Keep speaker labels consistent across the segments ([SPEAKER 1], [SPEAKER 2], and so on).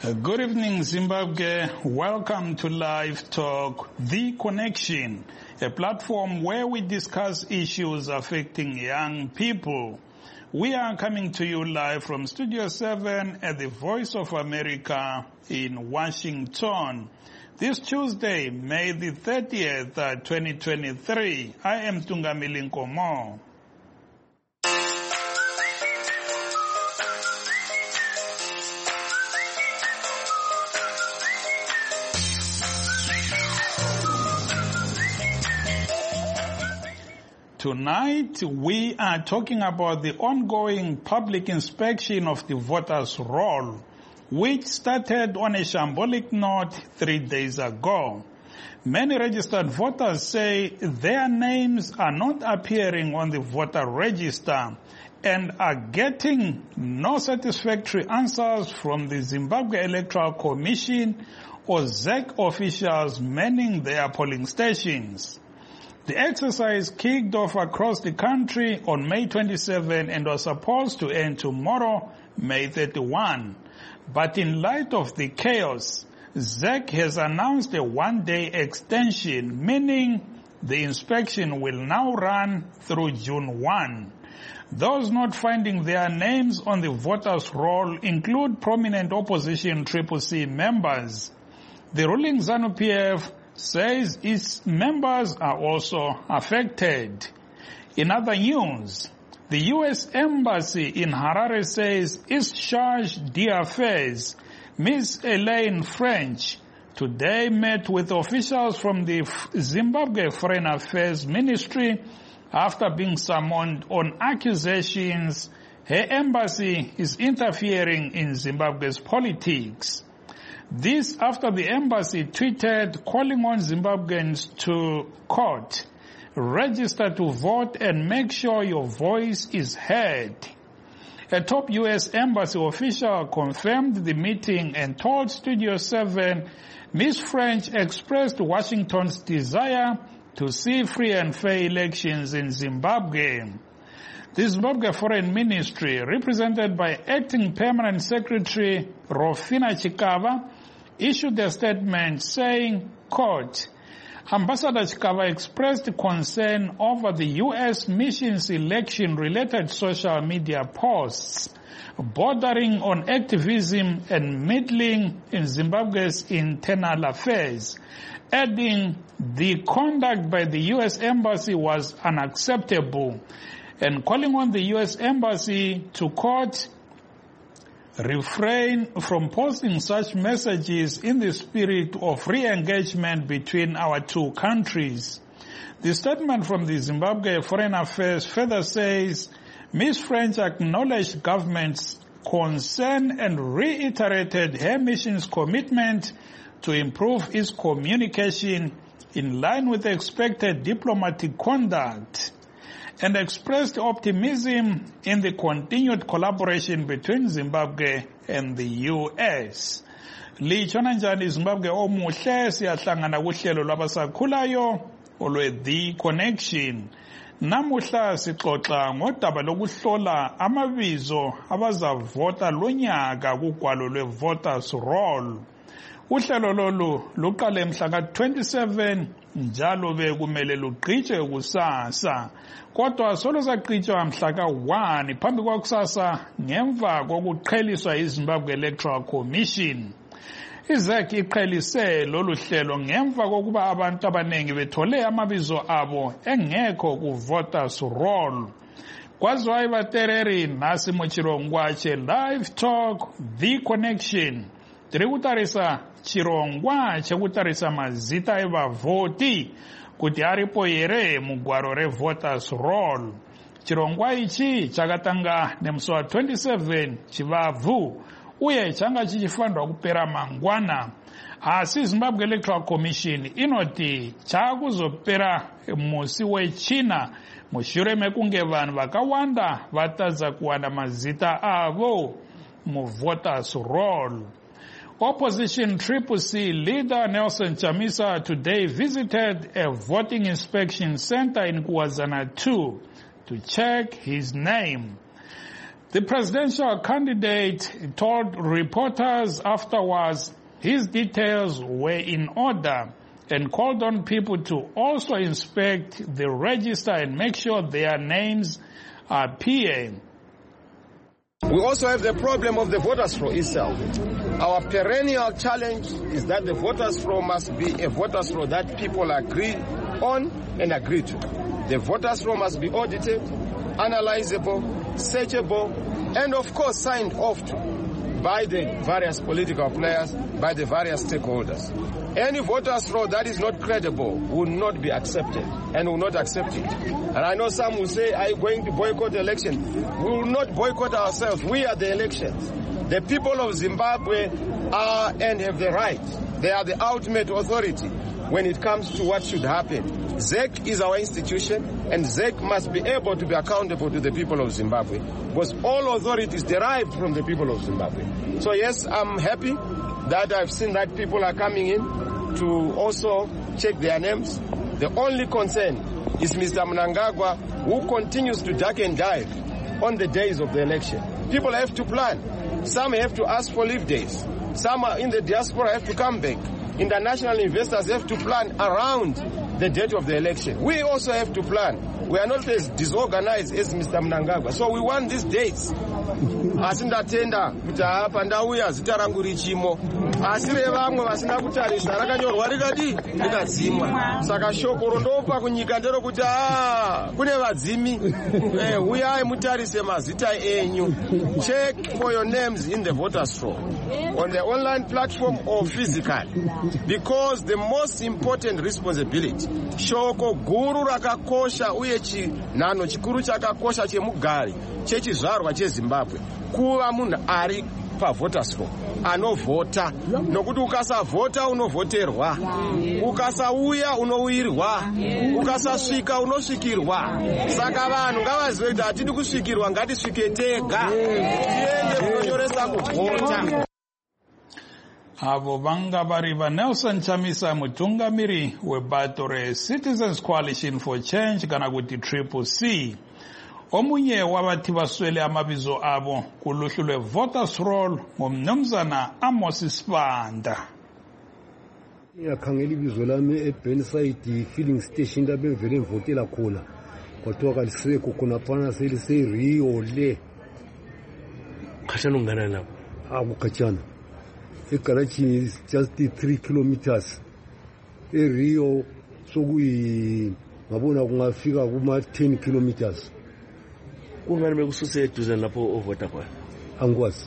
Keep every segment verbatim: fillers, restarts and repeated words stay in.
[SPEAKER 1] Good evening, Zimbabwe. Welcome to Live Talk, The Connection, a platform where we discuss issues affecting young people. We are coming to you live from Studio seven at the Voice of America in Washington. This Tuesday, May the thirtieth, twenty twenty-three, I am Tungamili Nkomo. Tonight, we are talking about the ongoing public inspection of the voters' roll, which started on a shambolic note three days ago. Many registered voters say their names are not appearing on the voter register and are getting no satisfactory answers from the Zimbabwe Electoral Commission or Z E C officials manning their polling stations. The exercise kicked off across the country on May twenty-seventh and was supposed to end tomorrow, May thirty-first. But in light of the chaos, Z E C has announced a one-day extension, meaning the inspection will now run through June first. Those not finding their names on the voters' roll include prominent opposition Triple C members. The ruling ZANU-P F says its members are also affected. In other news, the U S Embassy in Harare says its charge d'affaires, Miz Elaine French, today met with officials from the Zimbabwe Foreign Affairs Ministry after being summoned on accusations her embassy is interfering in Zimbabwe's politics. This after the embassy tweeted calling on Zimbabweans to, quote, register to vote and make sure your voice is heard. A top U S embassy official confirmed the meeting and told Studio seven Miz French expressed Washington's desire to see free and fair elections in Zimbabwe. The Zimbabwe Foreign Ministry, represented by Acting Permanent Secretary Rofina Chikava, issued a statement saying, quote, Ambassador Chikava expressed concern over the U S mission's election-related social media posts bordering on activism and meddling in Zimbabwe's internal affairs, adding the conduct by the U S Embassy was unacceptable and calling on the U S Embassy to, quote, refrain from posting such messages in the spirit of re-engagement between our two countries. The statement from the Zimbabwe Foreign Affairs further says, Miz French acknowledged government's concern and reiterated her mission's commitment to improve its communication in line with expected diplomatic conduct, and expressed optimism in the continued collaboration between Zimbabwe and the U S. Litshona njani Zimbabwe omuhle, siyahlangana kuhlelo lwabasakhulayo olwe The Connection. Namuhla sixoxa ngodaba lokuhlola amabizo abazavota lonyaka kugwalo lwe-voters roll. Uhlelo lolu luqale mhla ka twenty-seven njalo bekumele luqhitshwe kusasa. Kodwa solo zaqhitshwa mhla ka one phambi kwakusasa ngemva kokuqheliswa iZimbabwe Electoral Commission. I-Z E C iqhelise lolu hlelo ngemva kokuba abantu abaningi bethole amabizo abo engekho ku-voters roll. Kwaziwa ibatereri nasi muchirongwache Live Talk, The Connection. Tiri kutarisa chirongwa chekutarisa mazita evavoti kuti aripo here mugwaro re-voters roll. Chirongwa ichi chakatanga nemusi wa twenty-seven Chivabvu uye changa chichifandwa kupera mangwana. Asi Zimbabwe Electoral Commission inoti chakuzopera musi wechina mushure mekunge vanhu vakawanda vatadza kuwana mazita avo mu-voters roll. Opposition Triple C leader Nelson Chamisa today visited a voting inspection center in Kwazana two to check his name. The presidential candidate told reporters afterwards his details were in order and called on people to also inspect the register and make sure their names appear.
[SPEAKER 2] We also have the problem of the voters' roll itself. Our perennial challenge is that the voters' roll must be a voters' roll that people agree on and agree to. The voters' roll must be audited, analyzable, searchable, and of course signed off to by the various political players, by the various stakeholders. Any voters' roll that is not credible will not be accepted and will not accept it. And I know some will say, are you going to boycott the election? We will not boycott ourselves. We are the elections. The people of Zimbabwe are and have the right. They are the ultimate authority when it comes to what should happen. Z E C is our institution, and Z E C must be able to be accountable to the people of Zimbabwe, because all authority is derived from the people of Zimbabwe. So yes, I'm happy that I've seen that people are coming in to also check their names. The only concern is Mister Mnangagwa, who continues to duck and dive on the days of the election. People have to plan. Some have to ask for leave days. Some are in the diaspora have to come back. International investors have to plan around the date of the election. We also have to plan. We are not as disorganized as Mister Mnangagwa. So we want these dates. Asindatenda kuti apa ndauya zita rangu richimo. Asire vamwe vasina kutarisa rakanyorwa rikadi rikadzimwa. Saka shoko rondopa kunyika ndero kuti ah kune vadzimi. Eh uyai mutarise mazita enyu. Check for your names in the voters roll on the online platform or physically. Because the most important responsibility shoko guru rakakosha uye chinhano chikuru chakakosha chemugari chechizvarwa cheZimbabwe kuva munhu ari pavoters roll anovhota, nokuti ukasavhota unovhoterwa, ukasauya unouirwa, ukasasvika unosvikirwa. Saka vanhu ngavazive kuti hatidi kusvikirwa, ngatisvike tega tiende kunonyoresa kuvhota.
[SPEAKER 1] Avo vanga vari vaNelson Chamisa, mutungamiri webato reCitizens Coalition for Change kana kuti Triple C. Omunye wabati vaswele amabizo abo kuluhlu lwe-voters roll ngumnumzana Amos Sibanda.
[SPEAKER 3] Yakhangela ibizo lami eBurnside filling station la bevele ngivotela khona. Kodwa kalisekho khona phana selise Rio le.
[SPEAKER 4] Khatshana ungana lapho.
[SPEAKER 3] Akukhatshana. Ekarachi is just three kilometers. eRio sokuyi ngabona kungafika kuma ten kilometers.
[SPEAKER 4] Kungani bekususe eduze lapho ovota khona?
[SPEAKER 3] Angikwazi.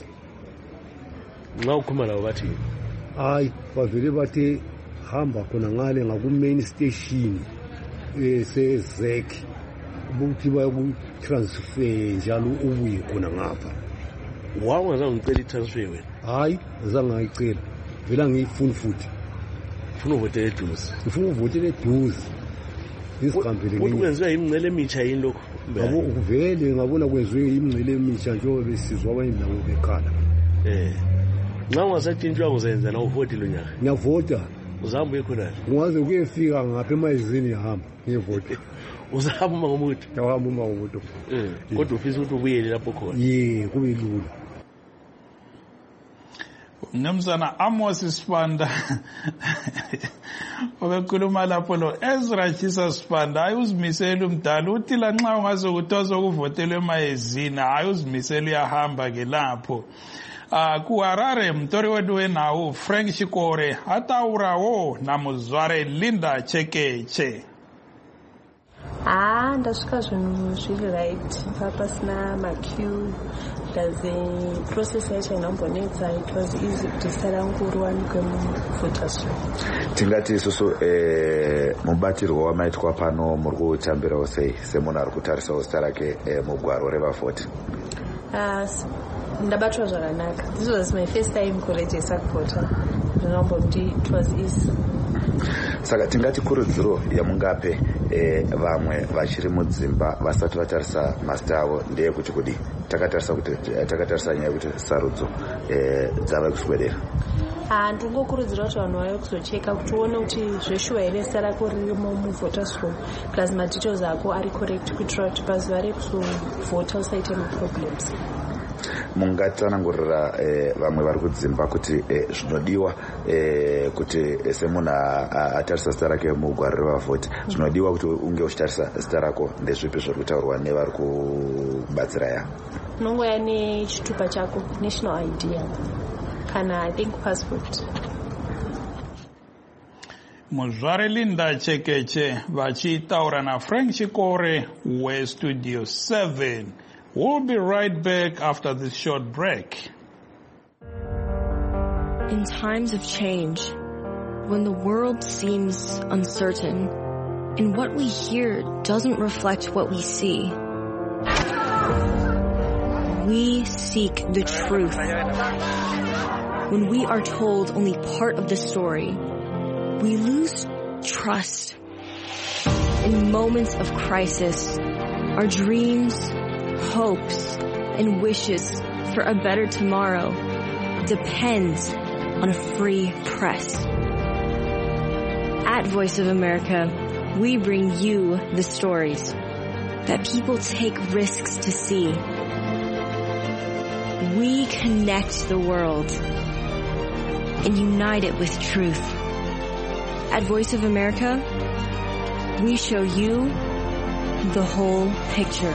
[SPEAKER 4] Nxa ukhuluma labo bathi
[SPEAKER 3] hayi bavele bathi hamba khona ngale ngaku main station ese Z E C ukuthi bayaku transfer njalo ubuye khona ngapha.
[SPEAKER 4] Wawa ngicela i-transfer wena?
[SPEAKER 3] Hayi azange ngayicela. Vela ngiyifuna futhi.
[SPEAKER 4] Ufuna uvotela eduze?
[SPEAKER 3] Ufuna uvotela eduze. Isikhambele
[SPEAKER 4] ngini. Kwenziwa imingcele emitsha yini lokho?
[SPEAKER 3] Ngabo ukuvele ngabona kwenziwe imingcele emitsha njengoba besizwa abayindawo bekhala.
[SPEAKER 4] Eh. Nxa ungasatshintshwa uzenza na uvoti lo nyaka?
[SPEAKER 3] Ngiyavota.
[SPEAKER 4] Uzahamba uye khona?
[SPEAKER 3] Ungaze kuyefika ngapha emayizini yahamba ngiyevota.
[SPEAKER 4] Uzahamba uma ngomuntu?
[SPEAKER 3] Ngihamba uma ngomuntu.
[SPEAKER 4] Eh. Kodwa ufisa ukuthi ubuyele lapho khona?
[SPEAKER 3] Ye, kube lula.
[SPEAKER 1] Mnumzana Amos Sibanda obekhuluma lapho lo Ezra Chisa Sibanda ayuzimisela umdala uthi la nxa ungazokutoza ukuvotela emayezini ayuzimisela uyahamba ke lapho. Ah ku Harare mtori wedu wenawo Frank Shikore ataurawo na muzware Linda Chekeche.
[SPEAKER 5] Ah ndasvika zvinhu zviri right papasina maqueue doesn't process yacho inambonetsa. It was easy kuti sarangurwa kwemuvoters.
[SPEAKER 6] Tingati isusu eh mubatirwa wamaitwa pano muri kutambirawo sei semunhu ari kutarisawo zita rake mugwaro revavhoti?
[SPEAKER 5] Ah ndabatwa zvakanaka. This was my first time kuregister kuvota. Ndinomboti it was easy.
[SPEAKER 6] Saka tingati kurudziro yamungape eh vamwe vachiri mudzimba vasati vatarisa mazita avo ndeyekuti kudi takatarisa kuti takatarisa nyaya kuti sarudzo eh dzava kuswedera.
[SPEAKER 5] Ah ndingokurudzira kuti vanhu vauye kuzocheka kuti uone kuti zveshuwa here zita rako ririmo muvoters roll plus madetails ako ari correct kuitira kuti pazuva rekuzovhota usaite maproblems.
[SPEAKER 6] mungatsanangurira vamwe vari kudzimba kuti zvinodiwa kuti semunhu atarisa zita rake mugwaro revavhoti zvinodiwa kuti unge uchitarisa zita rako ndezvipi zviri kutaurwa nevari kubatsira ya
[SPEAKER 5] unongouya nechitupa chako, national I D kana I think passport.
[SPEAKER 1] Muzvare Linda Chekeche vachitaura naFrank Chikore weStudio seven. We'll be right back after this short break.
[SPEAKER 7] In times of change, when the world seems uncertain and what we hear doesn't reflect what we see, we seek the truth. When we are told only part of the story, we lose trust. In moments of crisis, our dreams, hopes, and wishes for a better tomorrow depends on a free press. At Voice of America, we bring you the stories that people take risks to see. We connect the world and unite it with truth. At Voice of America, we show you the whole picture.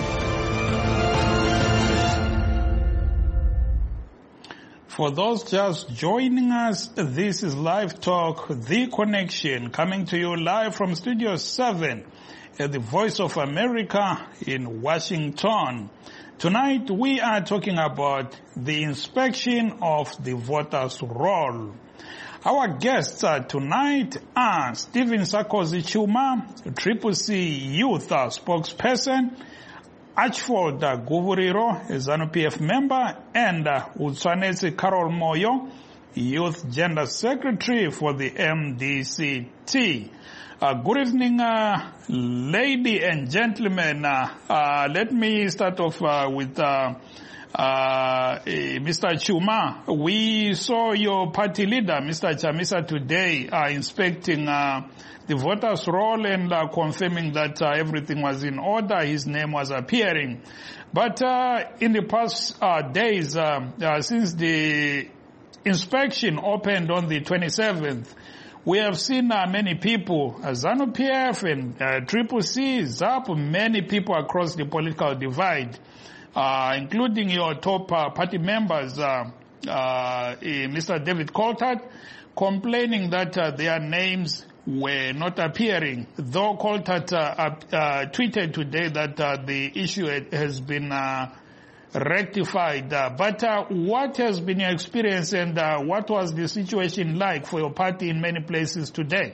[SPEAKER 1] For those just joining us, this is Live Talk, The Connection, coming to you live from Studio seven at the Voice of America in Washington. Tonight we are talking about the inspection of the voters' roll. Our guests uh, tonight are Stephen Sakosi Chuma, Triple C Youth uh, spokesperson, Archford uh, Guvuriro, a ZANU P F member, and uh, Utswanesi Carol Moyo, Youth Gender Secretary for the M D C T. Uh, good evening, uh, lady and gentlemen. Uh, uh, let me start off uh, with uh, uh, Mister Chuma. We saw your party leader, Mister Chamisa, today uh, inspecting uh, the voters' roll and uh, confirming that uh, everything was in order. His name was appearing. But uh, in the past uh, days, uh, uh, since the inspection opened on the twenty-seventh, we have seen uh, many people, uh, ZANU P F and uh, Triple C, Z A P, many people across the political divide, uh, including your top uh, party members, uh, uh, Mister David Coltart, complaining that uh, their names were not appearing. Though Coltart uh, uh, tweeted today that uh, the issue has been uh, rectified. Uh, but uh, what has been your experience and uh, what was the situation like for your party in many places today?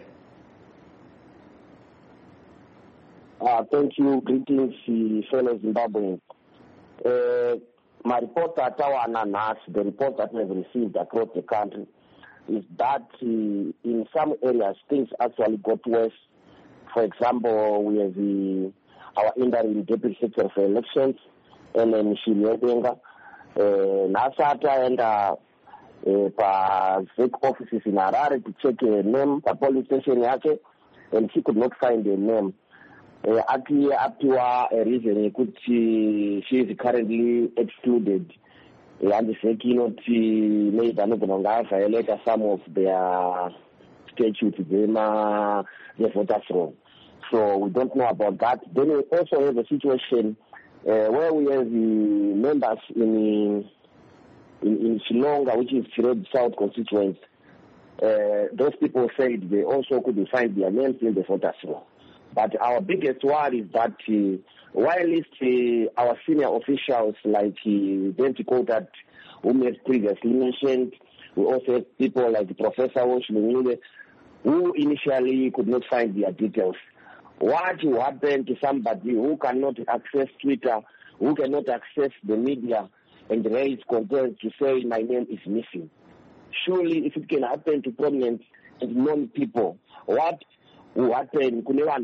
[SPEAKER 8] Uh, thank you. Greetings, fellow Zimbabweans. Uh, my report that our ananas, the report that we have received across the country, is that uh, in some areas things actually got worse. For example, we have the, our interim deputy secretary for elections, and then she Benga, Nasata and uh, Z E C offices in Harare to check a name, the police station yake, and she could not find a name. Actually, up to a reason, she, she is currently excluded. And the second made an violate some of their statutes, the voters' roll. So we don't know about that. Then we also have a situation Uh, where we have the members in in, in Shillonga, which is Chired South constituency. Uh, those people said they also couldn't find their names in the voters' roll. But our biggest worry is that uh, while uh, our senior officials like uh, David Coltart, whom we have previously mentioned, we also have people like Professor Woshmungile, who initially could not find their details. What will happen to somebody who cannot access Twitter, who cannot access the media and raise concerns to say my name is missing? Surely if it can happen to prominent and known people, what will happen?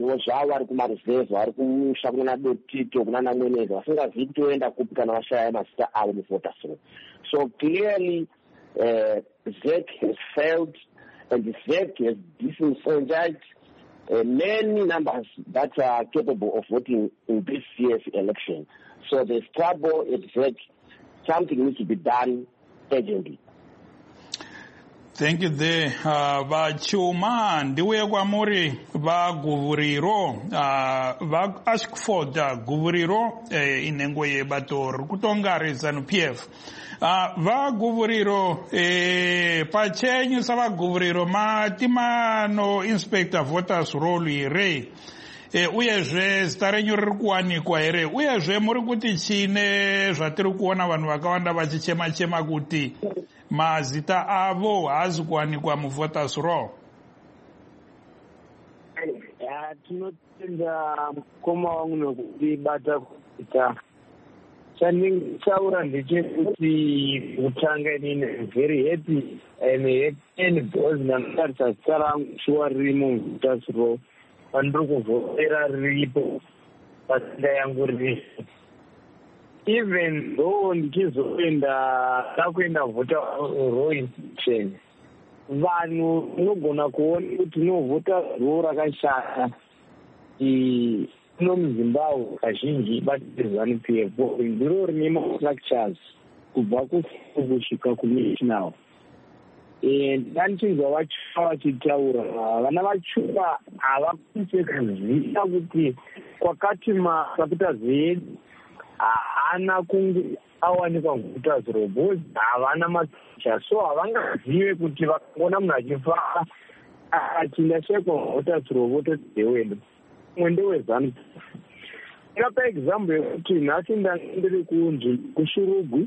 [SPEAKER 8] So clearly uh, Z E C has failed and the Z E C has disenfranchised Uh, many numbers that are capable of voting in this year's election. So there's trouble at Z E C, something needs to be done urgently.
[SPEAKER 1] Thank you there. Uh, Vachuma ndiwe kwamuri va guvuriro uh, va Ashford uh, guvuriro eh, inengo ye bator kutongari zanu P F. Uh, va guvuriro eh, pachenyu sa va guvuriro matima no inspector voters roll ire. E uyezve zita renyu riri kuwanikwa here uyezve muri kuti chine zvatiri kuona vanhu vakawanda vachichema chema kuti mazita avo haazi kuwanikwa muvoters roll.
[SPEAKER 9] Tinotenda mukoma wangu nokubata kuita chandingasaura ndechekuti kutanga inini very happy and happy because ndanotarisa zita rangu shuwa riri muvoters roll pandiri kuvhotera riripo pasinda yangu riri. Even though ndichizoenda takuenda vhota roll institution vanhu unogona kuona kuti novhota roll rakashata ino muzimbabwe kazhinji batizanu P F ndiro rine mastructures kubva kusvika kunational. Ndanichinzwa vachuva vachitaura vana vachuva havakwanise kuziva kuti kwakati makapita zedu haana kunge awanikwa voters roll because havana maticha, so havangazive kuti vakaona munhu achifara achindashekwa voters roll vototi ndewedu umwe ndewezanu. Ndingapa example yekuti nhasi ndandiri kushurugwi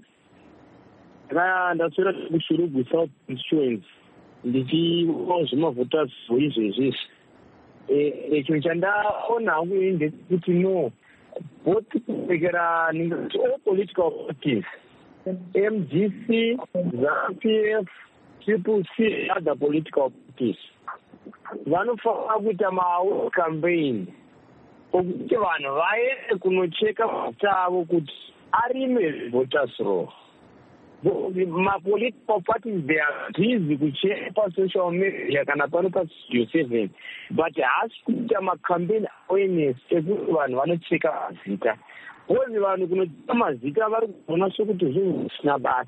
[SPEAKER 9] ndaswera kushurugwi south constituency ndichiona zvemavhoters roll izvezvizvi. Chinhu chandaona hangu ndekuti no both kupekera all political parties M D C, ZANU P F, Triple C, other political parties vanofanira kuita ma campaign okuti vanhu vaende kunocheka mazita avo kuti arime voters roll. Ma-political parties, they are busy kucheka pa-social media kana pano pa-studio seven, but haasi kuita ma-campaign awareness ekuti vanhu vanocheka mazita. Bozi vanhu kunocheka mazita vari kuona sokuti zvinhu zvisina basa.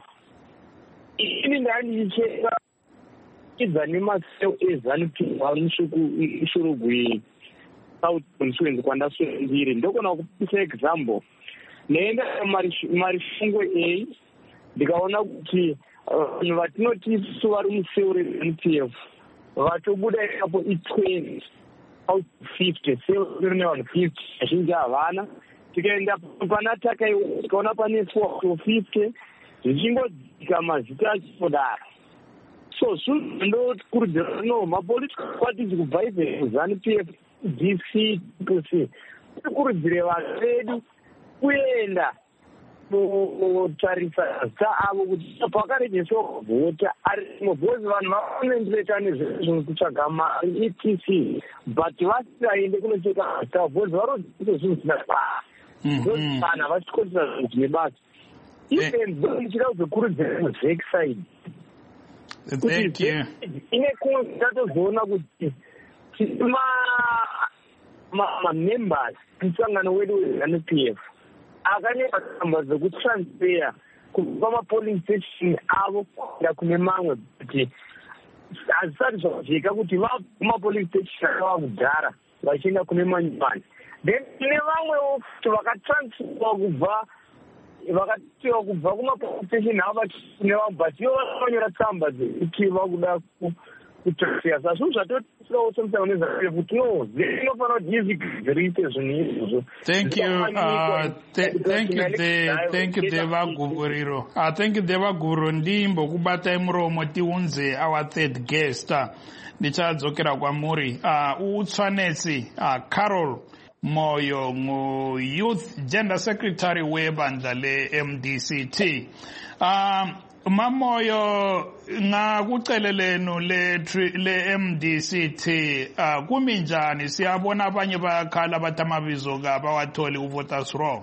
[SPEAKER 9] Ini ndandicheka idza nemaseo ezanu P F Shurugwi South Constituency kwandaswendiri. Ndokona kupisa example. Naenda Marifungo A ndikaona kuti vanhu vatinoti isusu vari museo rezanu P F vatobuda ipapo i-twenty out of fifty, seo rine vanhu fifty azhinji havana. Tikaenda pana Takaiwa tikaona pane four out of fifty zvichingodzika mazita achipodara. So zvinhu ndokurudzira no ma-political parties kubva izvo ZANU P F, D C, T C tikurudzire vanhu vedu kuenda kutarisa zita avo kuti pakarejeswa vhota arimo because vanhu vanoendereta nezvezvinhu kutsvaga mari E T C but vasisaende kunocheka zita because varodzito zvinhu zvisina basa. Because vanhu havachikotisa zvinhu zvine basa. Even though ndichida kuzokurudzira muzvek side
[SPEAKER 1] Thank you.
[SPEAKER 9] ine kumwe ndatozoona kuti ma-members msangano wedu wezanu P F akaneka tsamba dzekutransfer kubva ma-polling station avo kuenda kune mamwe kuti hazvisati zvajeka kuti vaguma-polling station akava kudhara vachienda kune manyumbani. Then kune vamwewo kuti vakatransferwa kubva vakatiwa kubva kuma-polling station avo kune vamwe but ivo vanonyora tsamba dzekuti vakuda kutransfer. Saka zvinhu zvatotisiwawo semusangano nezanu kuti no zinofanira kuti izvigadzirise zvinhu izvozvo.
[SPEAKER 1] Thank you. Uh, th thank you, the, thank you, Deva Guvuriro. Uh, thank you, Deva Guvuriro. Ndimbo kubata muromo tiunze our third guest. Ndichadzokera kwamuri. Uh, utsvanetsi uh, Carol Moyo ngu Youth Gender Secretary webandla le M D C T. Um, Mamoyo ngakucele lenu le le M D C T uh, kumi njani siyabona abanye bayakhala bathi amabizo ka bawatholi uvoters roll.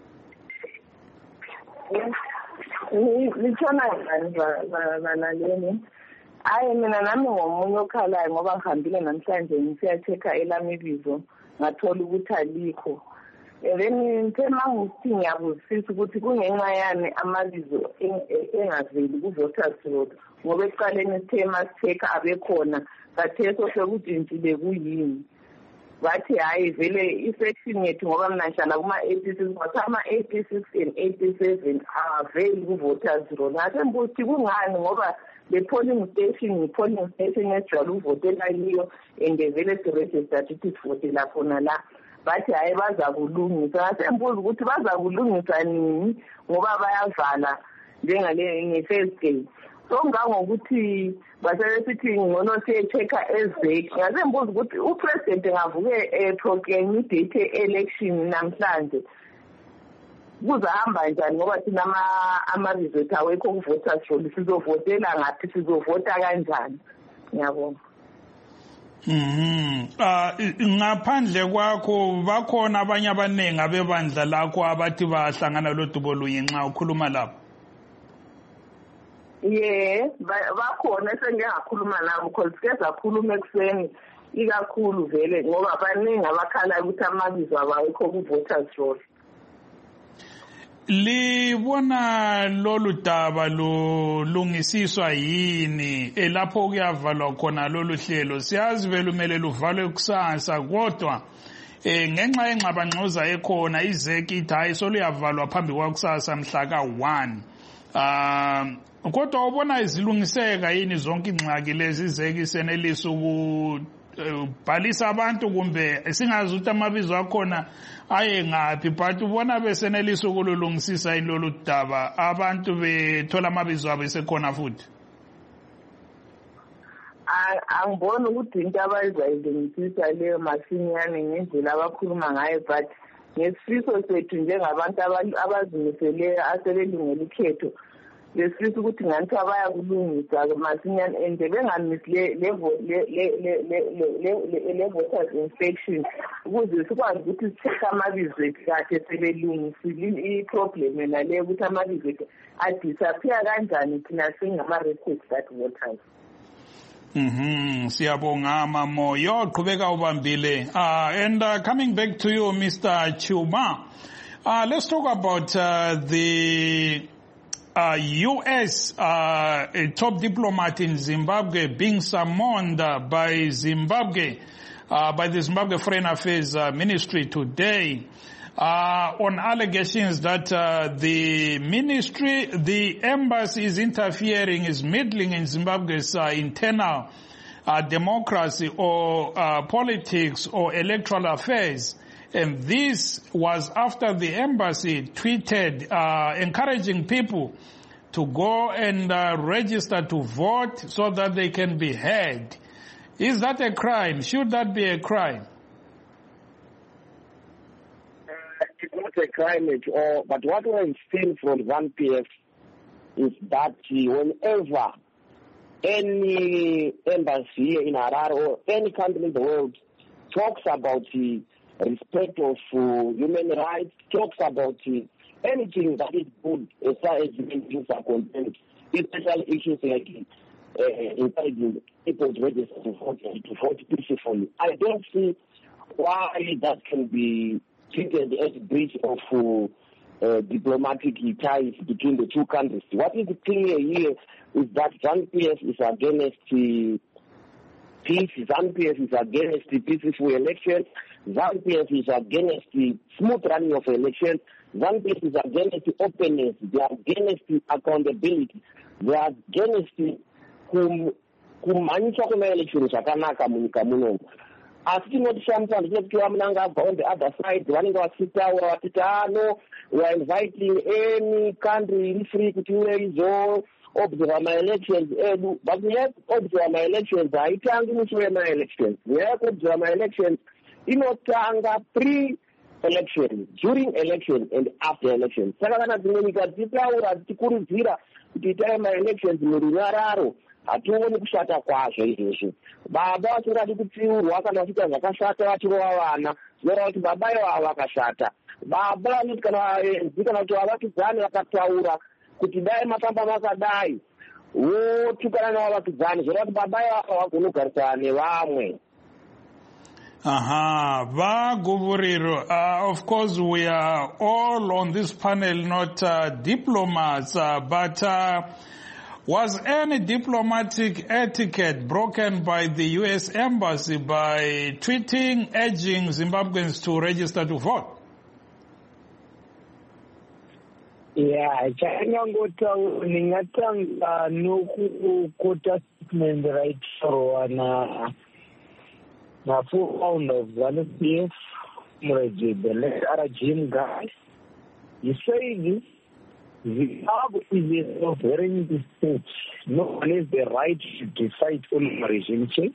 [SPEAKER 5] Lichona balaleni. Hayi mina nami ngomunye okhalayo ngoba ngihambile namhlanje ngisiya-check elami ibizo ngathola ukuthi alikho.
[SPEAKER 10] then ngithema ngokuthi ngiyabuzisisa ukuthi kungenxa yani amabizo engaveli ku-voters roll ngoba ekuqaleni sithema sitheka abekhona katheso sekujintshile kuyini bathi hayi vele i-section yethu ngoba mina ngihlala kuma-eighty-six bathi ama-eighty-six and eighty-seven aveli ku-voters roll ngase mbuthi kungani ngoba le polling station yi-polling station ejwayele ukuvotela kiyo and vele siregistered ukuthi sivotela khona la bathi hayi baza kulungisa ngase mbuza ukuthi baza kulungisa nini ngoba bayavala njengale nge-first day so ngangokuthi basebesithi ngcono siye-check-a ezeki ngase mbuza ukuthi upresident ngavuke eproclaim idate e-election namhlanje kuzahamba njani ngoba thina amabizo ethu awekho ku-voters roll sizovotela ngaphi sizovota kanjani ngiyabona.
[SPEAKER 1] Mhm. Ah ngaphandle kwakho bakhona abanye abanengi abebandla lakho abathi bahlangana lodubo lunye nxa ukhuluma lapho.
[SPEAKER 10] Yeah, bakhona esengiyakhuluma nabo because ke sakhuluma ekseni ikakhulu vele ngoba baningi abakhala ukuthi amabizo abawekho ku-voters roll.
[SPEAKER 1] Libona lolu daba lulungisiswa yini elapho kuyavalwa khona lolu hlelo siyazi vele umele luvalwe kusasa kodwa eh ngenxa yengxabangxoza ekhona izeki ithi hayi soluyavalwa phambi kwakusasa mhla ka one ah kodwa ubona izilungiseka yini zonke ingxaki lezi izeki senelisa ukubhalisa abantu kumbe singazi ukuthi amabizo akhona aye ngaphi but ubona besenelisa ukulungisisa ilolu daba abantu bethola amabizo abo esekhona futhi.
[SPEAKER 10] Angibona ukuthi into abayizayilungisisa leyo masinyane ngendlela abakhuluma ngayo but ngesifiso sethu njengabantu abazimiseleyo asebelungela ikhetho lesifisa ukuthi ngani abaya kulungisa masinyane and bengamisi le voters inspection ukuze sikwazi ukuthi sitheka amabizo ethu kahle sebelungisile i-problem yona leyo ukuthi amabizo ethu adisappear kanjani thina singama-registered voters.
[SPEAKER 1] Mhm, siyabonga mamo yo qhubeka ubambile. Uh, and uh, coming back to you, Mister Chuma, uh, let's talk about uh, the uh, U S uh, a top diplomat in Zimbabwe being summoned uh, by Zimbabwe, uh, by the Zimbabwe Foreign Affairs uh, Ministry today. Uh, on allegations that uh, the ministry, the embassy is interfering, is meddling in Zimbabwe's uh, internal uh, democracy or uh, politics or electoral affairs. And this was after the embassy tweeted uh, encouraging people to go and uh, register to vote so that they can be heard. Is that a crime? Should that be a crime?
[SPEAKER 8] It's not a crime at all, but what we've seen from ZANU P F is that whenever any embassy in Harare or any country in the world talks about the respect of uh, human rights, talks about uh, anything that is good as far as human beings are concerned, especially issues like uh, encouraging people to register to vote, to vote peacefully, I don't see why that can be treated as a breach of uh, uh, diplomatic ties between the two countries. What is clear here is that ZANU P F is against uh, peace, ZANU P F is against the peaceful election, ZANU P F is against the smooth running of elections, ZANU P F is against the openness, they are against the accountability, they are against the kumanyiswa kwema-election zvakanaka munyika munomu. Asi tinotishamisa ndichekuti munanga abva on the other side vanenge vachitaura vachiti ano we are inviting any country iri free kuti iwe izoobserva ma-elections edu, but nyaya yekuobserva ma-elections haitangi musi wema-elections. Nyaya yekuobserva ma-elections inotanga pre-election, during election and after election. Saka kana dzimwe nyika dzichitaura dzichikurudzira kuti itai ma-elections murunyararo, hationi kushata kwazvo izvozvo. Baba vasingadi kutsiurwa kana vachiita zvakashata vachirova vana, zvinoreva kuti baba ivo ava vakashata. Baba vanoti kana vaenzi kana kuti vavakidzani vakataura kuti dai mafamba makadai votukana navavakidzani, zvinoreva kuti baba ivo ava vagona kugarisana nevamwe.
[SPEAKER 1] Aha, Va Guvuriro. Uh, of course, we are all on this panel not uh, diplomats, uh, but uh, was any diplomatic etiquette broken by the U S Embassy by tweeting urging Zimbabweans to register to vote?
[SPEAKER 9] Yeah, chakangota ningatanga nokukota statement right for na na full round of ZANU P F, Muraji, the late Arajim guy. You say this, Zimbabwe is a sovereign state. No one has the right to decide on regime change.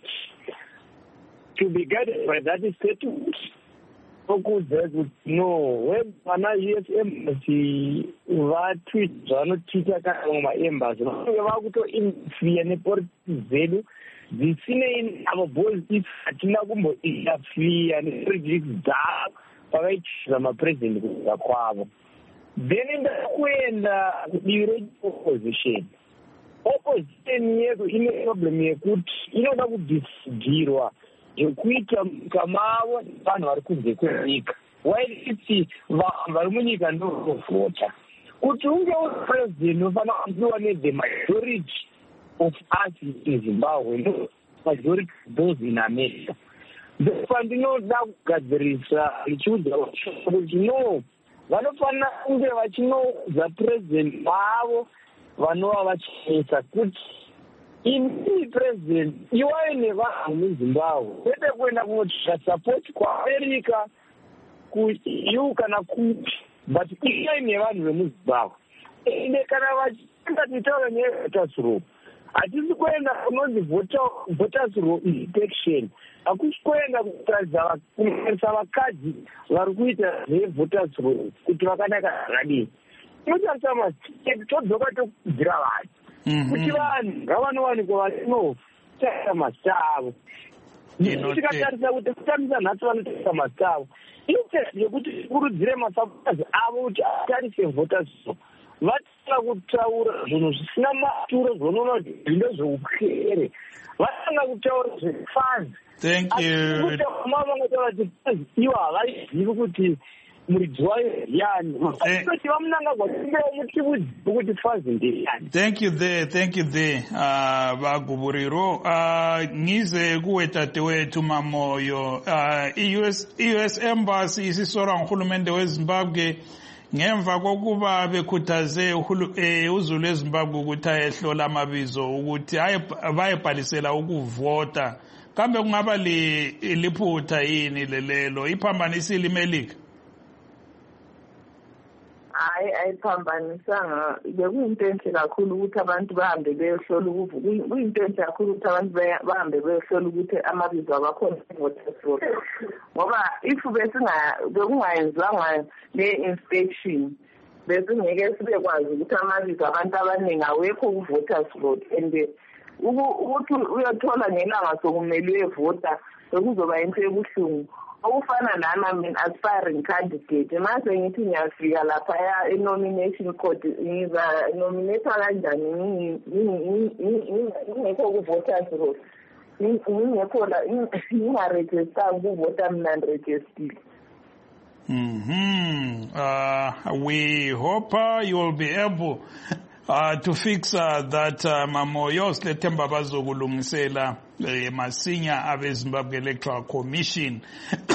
[SPEAKER 9] To be guided by that statement, focus that no, when an U S embassy va tweet, ZANU Twitter kama embassy, no vakuto influence ne politics the sine abo boys if atina kumbo interfere and project da right sama president kwakwabo then in the kwenda the opposition opposition yedu ine problem yekuti inoda kudisirwa yekuita kamawo vanhu vari kunze kwenyika while iti vanhu vari munyika ndovota kuti unge uri president unofanira kunziwa ne-the majority of us in Zimbabwe, no majority of those in America. The fundinoda kugadzirisa lichiudza kuti no vanofanira kunge vachinodza president vavo vanova vachinetsa kuti ini president iwaye nevanhu muzimbabwe kwete kuenda kunotsvaka support kuamerica kueu kana kupi but iwaye nevanhu vemuzimbabwe ende kana vachienda titaura nevoters row hatisi kuenda kunonzi voters row inspection hakusi kuenda kutarisa vakadzi vari kuita zvevoters row kuti vakanaka zvakadini inotarisa masiteti todzoka tokudzira vanhu kuti vanhu ngavanowanikwa vachinotarisa mazita avo tikatarisa kuti kutamisa nhasi vanotarisa mazita avo interest yekuti tikurudzire masabazi avo kuti atarise voters row vatanga kutaura zvinhu zvisina maturo zvonoona kuti zvindo zveupwere vatanga kutaura zvefazi
[SPEAKER 1] Thank you.
[SPEAKER 9] vangotaura kuti fazi ivo havaizivi kuti muridzi wayo yani kuti vamunanga kwatingewo mutiudzivi kuti fazi ndeyani.
[SPEAKER 1] Thank you there, thank you there, uh, Vaguvuriro. Uh, ngize kuwe tate wethu Mamoyo. Uh, i-U S, i-U S Embassy isisora ngurhulumente weZimbabwe ngemva kokuba bekhuthaze uZulu eZimbabwe ukuthi ayehlola amabizo ukuthi bayebhalisela ukuvota. Kambe kungaba liphutha yini lelelo iphambanisile imelika?
[SPEAKER 10] hayi ayiphambanisanga bekuyinto enhle kakhulu ukuthi abantu bahambe beyohlola ukuvuka kuyinto enhle kakhulu ukuthi abantu bahambe beyohlola ukuthi amabizo abakhona e-voters roll ngoba if bekungayenziwanga le-inspection besingeke sibekwazi ukuthi amabizo abantu abaningi awekho ku-voters roll and ukuthi uyothola ngelanga sokumele uyevota bekuzoba yinto ebuhlungu okufana nami I mean aspiring candidate mase ngithi ngiyafika lapha e-nomination court ngiza nominate kanjani ngingekho ku-voters roll ngingekho la ngingaregister ukuvota mina ngiregister.
[SPEAKER 1] Mm-hmm. Uh, we hope uh, you will be able uh, to fix uh, that uh, Mamoyo Slethemba bazokulungisela masinya abe Zimbabwe Electoral Commission.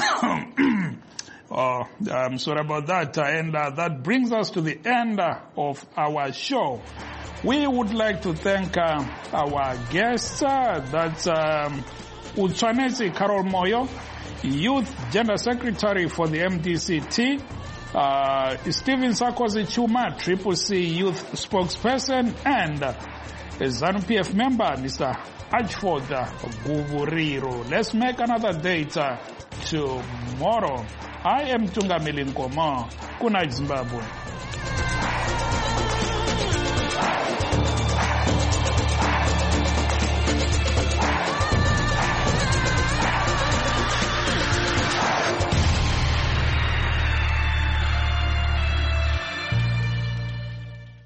[SPEAKER 1] Oh, I'm sorry about that. Uh, and uh, that brings us to the end uh, of our show. We would like to thank uh, our guests. Uh, that's um, Utsanesi Carol Moyo, Youth Gender Secretary for the M D C T, uh, Stephen Sarkozy Chuma, Triple C Youth Spokesperson, and uh, a ZANU P F member, Mister Archford Guvuriro. Let's make another date uh, tomorrow. I am Tungamili Nkomo. Good night, Zimbabwe.